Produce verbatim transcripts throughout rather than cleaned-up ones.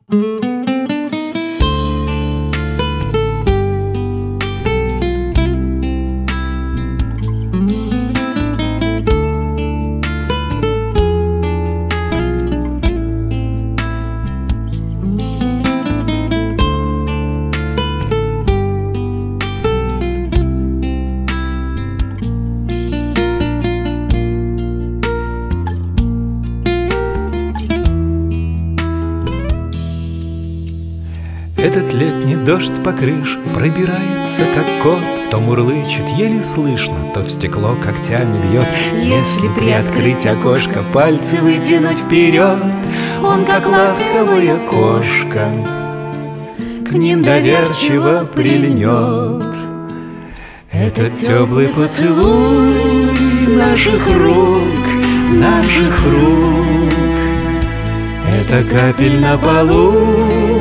Этот летний дождь по крыше пробирается, как кот, то мурлычет еле слышно, то в стекло когтями бьет. Если приоткрыть окошко, пальцы вытянуть вперед, он, как ласковая кошка, к ним доверчиво прильнет. Этот теплый поцелуй наших рук, наших рук, это капель на полу,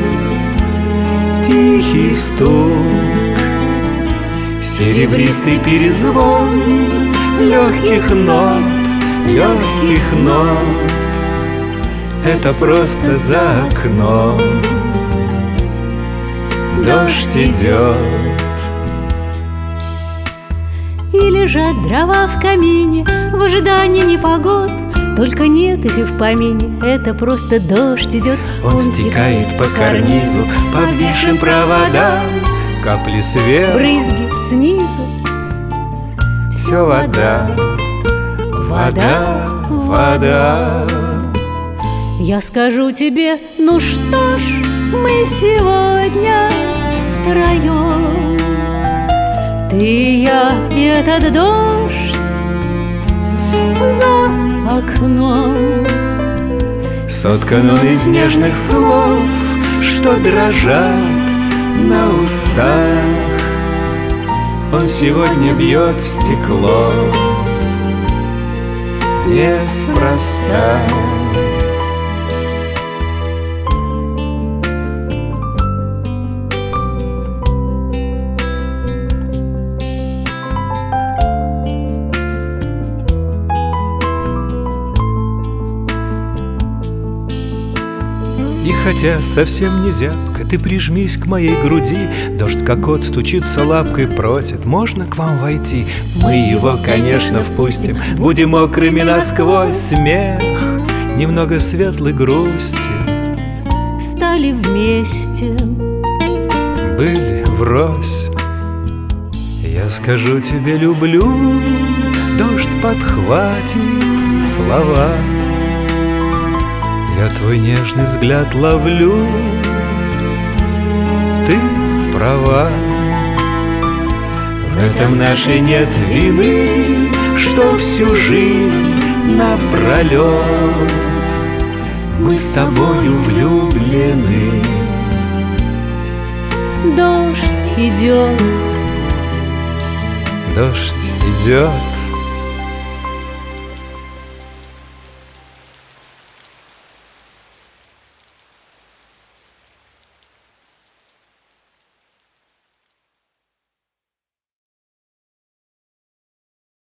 тихий стук, серебристый перезвон легких нот, легких нот. Это просто за окном дождь идет. И лежат дрова в камине в ожидании непогод. Только нет их и в помине, это просто дождь идет. Он, Он стекает по карнизу, по обвисшим проводам, капли сверху, брызги снизу. Все вода, вода, вода. Я скажу тебе, ну что ж, мы сегодня втроем, ты и я и этот дождь за окном. Соткан он из нежных слов, что дрожат на устах. Он сегодня бьет в стекло неспроста. И хотя совсем не зябко, ты прижмись к моей груди. Дождь, как кот, стучится лапкой, просит: можно к вам войти? Мы его, конечно, впустим, будем мокрыми насквозь. Смех, немного светлой грусти, стали вместе, были врозь. Я скажу тебе люблю, дождь подхватит слова. Я твой нежный взгляд ловлю, ты права. В этом нашей нет вины, что всю жизнь напролет мы с тобою влюблены. Дождь идет, дождь идет.